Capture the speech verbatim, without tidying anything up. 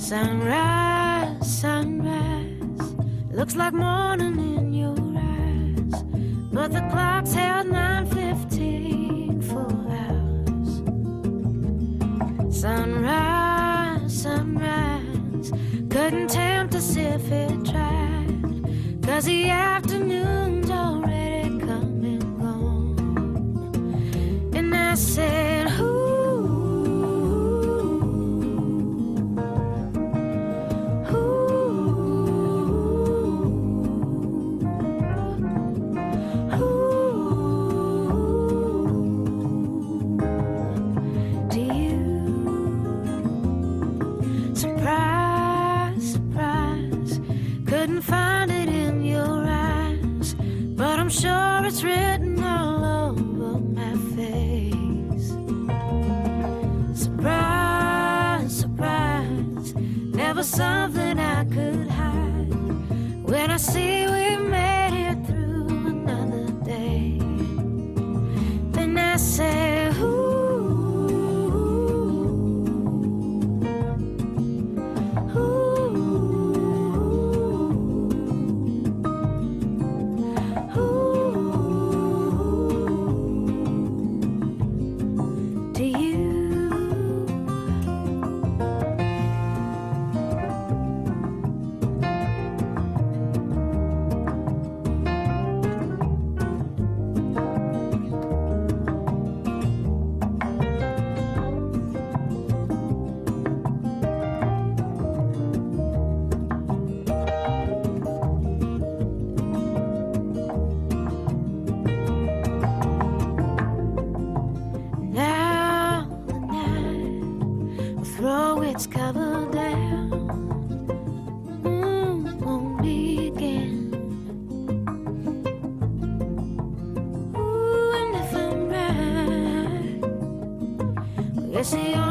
Sunrise, sunrise, looks like morning in your eyes, but the clock's held nine fifteen for hours. Sunrise, sunrise, couldn't tempt us if it tried, 'cause the afternoon's already come and gone. And I said, who? Find it in your eyes, but I'm sure it's written all over my face. Surprise, surprise, never something I could hide. When I see we made it through another day, then I say, ooh. Throw its cover down, mm, won't begin. Ooh, and if I'm right, well, guess the